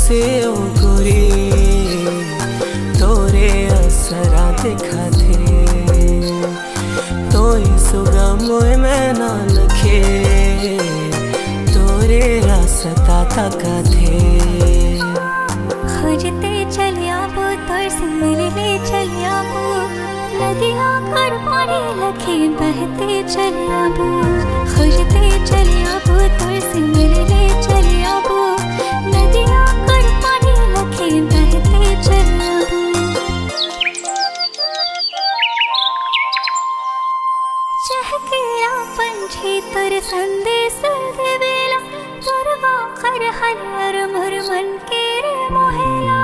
से ओ गोरी तोरे असरा देखा थे तो सुगा मोए में ना लखे तोरे रास्ता तका थे खोजते चलिया वो तोर से मिलने चलिया वो नदियाँ कर पानी लखे बहते चलिया वो खोजते चलिया वो तोर से मिलने चलिया वो नदियाँ कर पानी लखे बहते चलिया वो चहकेरा पंछी तोर संदेश देवेला तोर वाखर हर मोर मन के रे मोहेला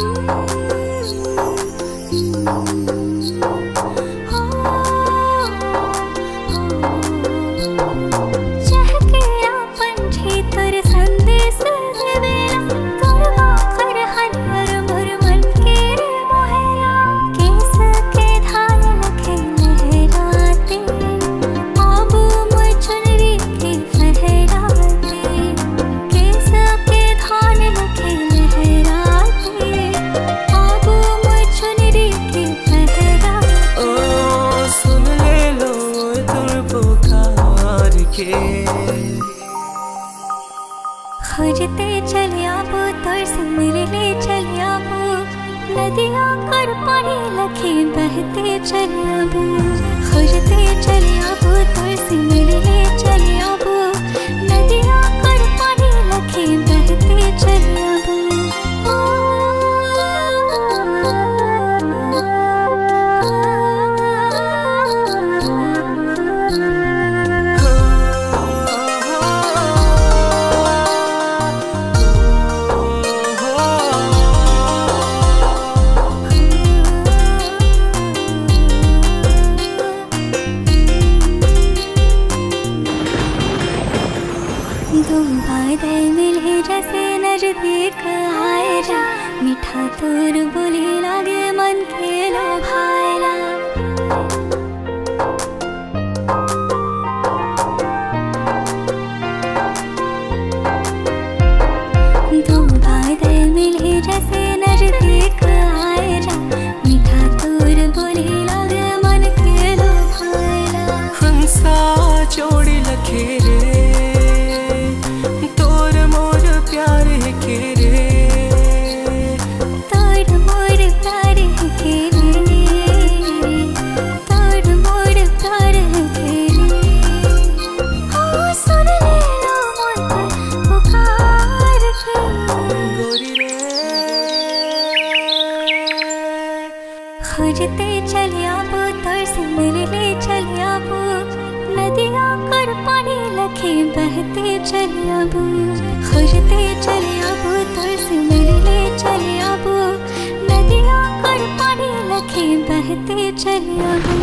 चहकेरा पंछी तोर संदेश देवेला तोर वाखर हर मोर मन के रे मोहेला केस के धार लखे लहराते आबू मोर चुनरी के फहराते केस के धार लखे लहराते आबू मोर चुनरी के फहराते ओ सुन ले लो तुर पुकार के खोजते चलिया वो तोर से मिलने चलिया वो नदियाँ कर पानी लखे बहते चलिया वो खोजते चलिया वो तोर से मिलने चलिया वो नदियाँ कर पानी लखे बहते चलिया वो दो बादल मिले जैसे नजदीक आए जा मीठा तोर बोली लागे मन के लोभाएला दो बादल मिले जैसे नजदीक आए जा मीठा तोर बोली लागे मन के लोभाएला हंसा जोड़ी लखे रे खोजते चलिया वो तोर से मिलने चलिया वो नदियाँ कर पानी लखे बहते चलिया वो खोजते चलिया वो तोर से मिलने चलिया वो नदियाँ कर पानी लखे बहते चलिया वो